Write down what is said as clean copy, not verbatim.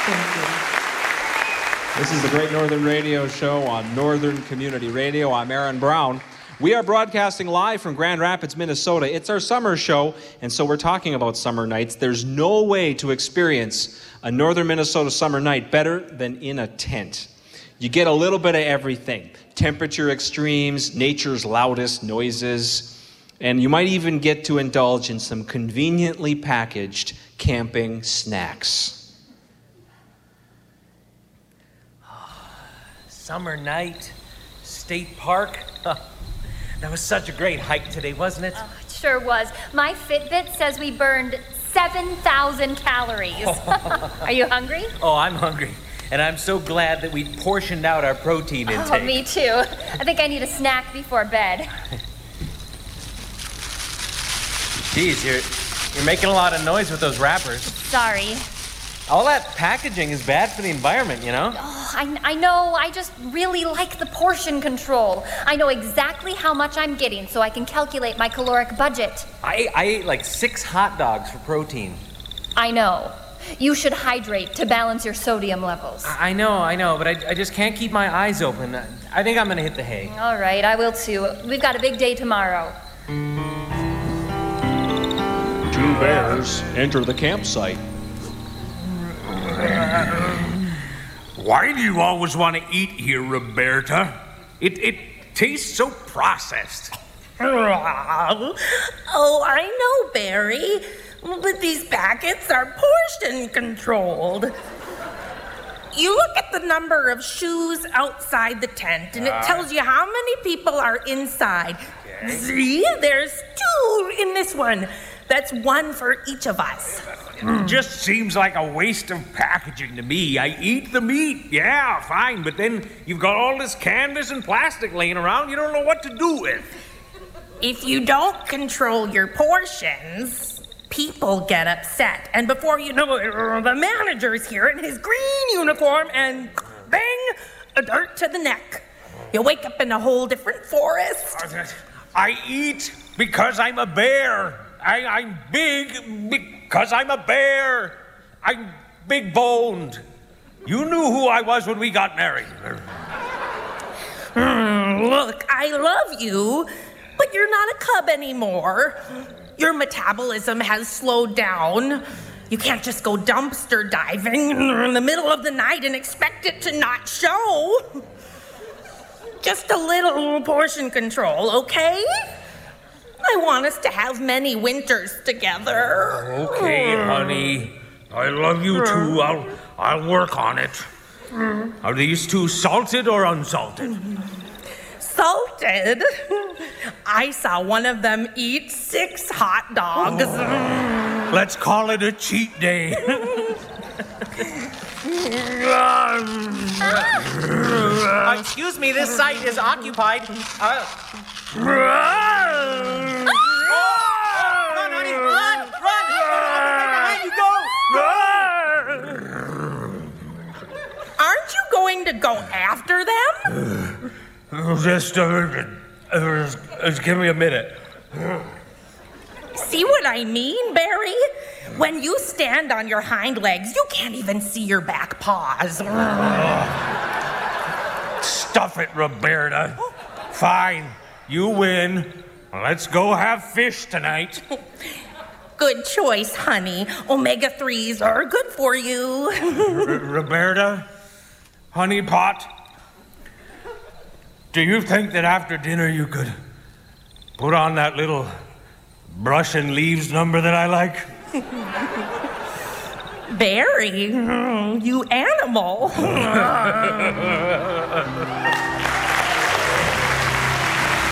Thank you. This is the Great Northern Radio Show on Northern Community Radio. I'm Aaron Brown. We are broadcasting live from Grand Rapids, Minnesota. It's our summer show, and so we're talking about summer nights. There's no way to experience a northern Minnesota summer night better than in a tent. You get a little bit of everything. Temperature extremes, nature's loudest noises, and you might even get to indulge in some conveniently packaged camping snacks. Summer night, state park. That was such a great hike today, wasn't it? Oh, it sure was. My Fitbit says we burned 7,000 calories. Are you hungry? Oh, I'm hungry. And I'm so glad that we portioned out our protein intake. Oh, me too. I think I need a snack before bed. Geez, you're making a lot of noise with those wrappers. Sorry. All that packaging is bad for the environment, you know? Oh, I know. I just really like the portion control. I know exactly how much I'm getting, so I can calculate my caloric budget. I ate like 6 hot dogs for protein. I know. You should hydrate to balance your sodium levels. I know, but I just can't keep my eyes open. I think I'm gonna hit the hay. All right, I will too. We've got a big day tomorrow. 2 bears enter the campsite. Why do you always want to eat here, Roberta? It tastes so processed. Oh, I know, Barry. But these packets are portion controlled. You look at the number of shoes outside the tent, and it tells you how many people are inside. Okay. See? There's 2 in this one. That's 1 for each of us. It just seems like a waste of packaging to me. I eat the meat, yeah, fine, but then you've got all this canvas and plastic laying around you don't know what to do with. If you don't control your portions, people get upset. And before you know it, the manager's here in his green uniform and bang, a dart to the neck. You wake up in a whole different forest. I eat because I'm a bear. I'm big because I'm a bear. I'm big-boned. You knew who I was when we got married. Look, I love you, but you're not a cub anymore. Your metabolism has slowed down. You can't just go dumpster diving in the middle of the night and expect it to not show. Just a little portion control, okay? I want us to have many winters together. Okay, honey. I love you too. I'll work on it. Are these 2 salted or unsalted? Salted? I saw one of them eat 6 hot dogs. Let's call it a cheat day. Excuse me, this site is occupied. Run! Run, honey, run! Behind you go! Aren't you going to go after them? Just give me a minute. See what I mean, Barry? When you stand on your hind legs, you can't even see your back paws. Stuff it, Roberta. Fine, you win. Let's go have fish tonight. Good choice, honey. Omega-3s are good for you. Roberta, honey pot, do you think that after dinner you could put on that little brush and leaves number that I like? Barry, you animal.